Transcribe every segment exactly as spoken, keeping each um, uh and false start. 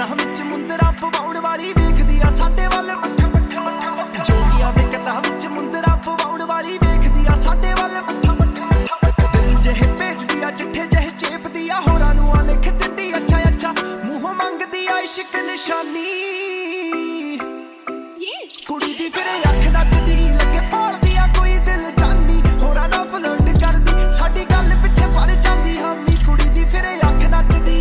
ਕੰਨਾਂ ਵਿੱਚ ਮੁੰਦਰਾ ਪਵਾਉਣ ਵਾਲੀ ਵੇਖਦੀ ਆ ਸਾਡੇ ਵੱਲ ਮੱਠਾ ਮੱਠਾ। ਜੋਗੀਆਂ ਦੇ ਕੰਨਾਂ ਵਿੱਚ ਮੁੰਦਰਾ ਪਵਾਉਣ ਵਾਲੀ ਵੇਖਦੀ ਆ ਸਾਡੇ ਵੱਲ ਮੱਠਾ ਮੱਠਾ। ਦਿਲ ਜਿਹੇ ਭੇਜਦੀ ਆ ਚਿੱਠੇ ਜਿਹੇ ਚੇਪਦੀ ਆ ਹੋਰਾਂ ਨੂੰ ਆ ਲਿਖ ਦਿੰਦੀ ਅੱਛਾ ਅੱਛਾ। ਮੂੰਹੋਂ ਮੰਗਦੀ ਆ ਇਸ਼ਕ ਨਿਸ਼ਾਨੀ ਕੁੜੀ ਦੀ ਫਿਰ ਅੱਖ ਨੱਚਦੀ ਲੱਗੇ ਭਾਲਦੀ ਆ ਕੋਈ ਦਿਲ ਜਾਨੀ। ਹੋਰਾਂ ਨਾਲ ਫਲਰਟ ਕਰਦੀ ਸਾਡੀ ਗੱਲ ਪਿੱਛੇ ਪੜ ਜਾਂਦੀ ਹਾਮੀ। ਕੁੜੀ ਦੀ ਫਿਰ ਅੱਖ ਨੱਚਦੀ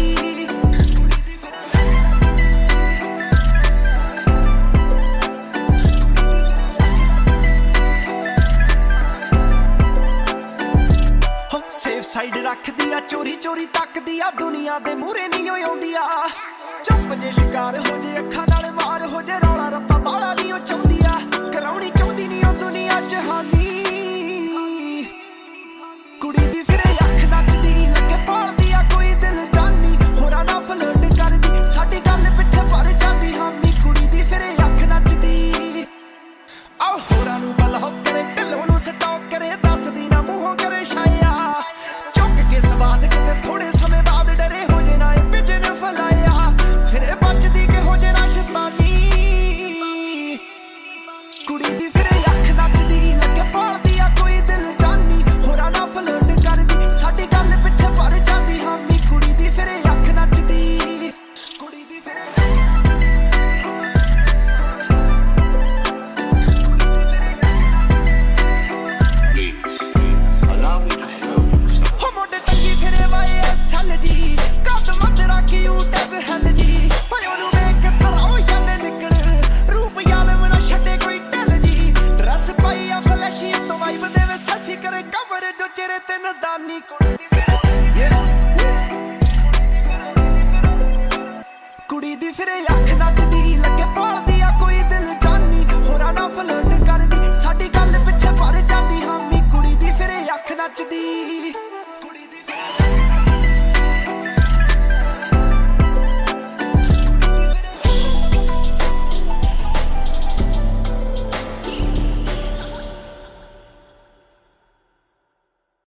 ਸੇਫ ਸਾਈਡ ਰੱਖਦੀ ਆ ਚੋਰੀ ਚੋਰੀ ਤੱਕਦੀ ਆ ਦੁਨੀਆ ਦੇ ਮੂਹਰੇ